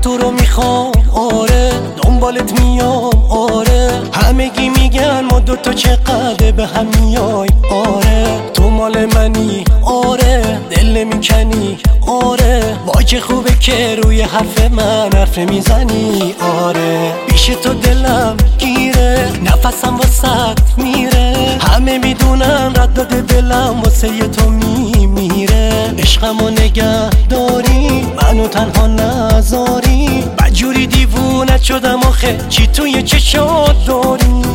تو رو میخوام آره، دنبالت میام آره، همگی میگن ما دوتا چقدر به هم میای آره، تو مال منی آره، دل نمیکنی آره، وای چه خوبه که روی حرف من حرف میزنی آره، پیش تو دلم گیره، نفسم واسط میره، همه میدونن رد داده دلم واسه تو میمیره، عشقمو نگه داری منو تنها نذاری، بدجوری دیوونت شدم آخه چی توی چشات داری،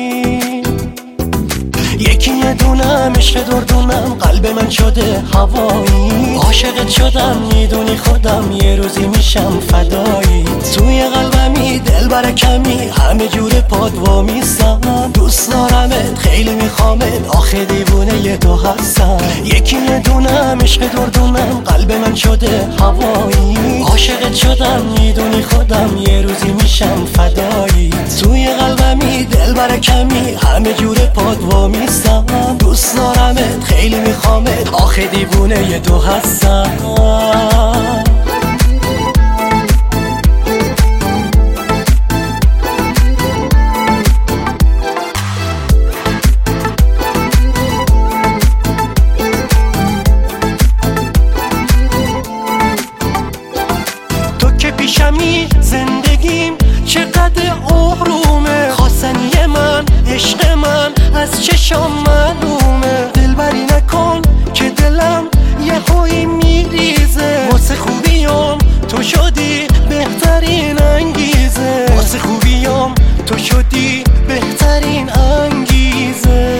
یکی یه دونم عشق دردونم، قلب من شده هوایی، عاشقت شدم میدونی خودم یه روزی میشم فدایی، توی قلبمی دل برکمی همه جور پاد وامیستم، دوست دارمت خیلی میخوامت آخه دیوونه یه تو هستم، یکی یه دونم عشق دردونم، قلب من شده هوایی، عاشقت شدم میدونی خودم یه روزی میشم فدایی، توی قلبمی دل برکمی همه جور پاد وامیستم، دوست دارمت خیلی میخوامت آخه دیوونه یه تو هستم. تو که پیشمی زندگیم چقدر آرومه، خواستنی من عشق من از چشام معلومه، دلبری نکن که دلم یه هایی میریزه، واسه خوبیام تو شدی بهترین انگیزه، واسه خوبیام تو شدی بهترین انگیزه،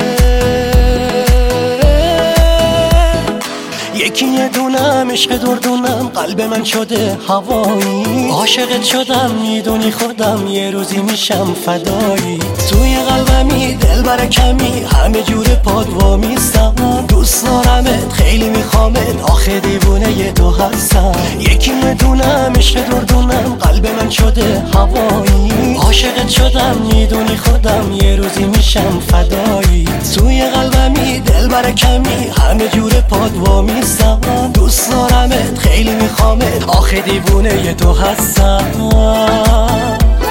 یکی یه دونم عشق دردونم، قلب من شده هوایی، عاشقت شدم میدونی خودم یه روزی میشم فدایی، توی قلبمی دل برکمی همه جور پاد وامیستم، دوست دارمت خیلی میخوامت آخه دیوونه یه تو هستم، یکی یه دونم عشق دردونم، قلب من شده هوایی، عاشقت شدم میدونی خودم یه روزی میشم فدایی، توی قلبمی دل برکمی همه جور پاد وامیستم، دوست دارمت خیلی میخوامت آخه دیوونه یه تو هستم.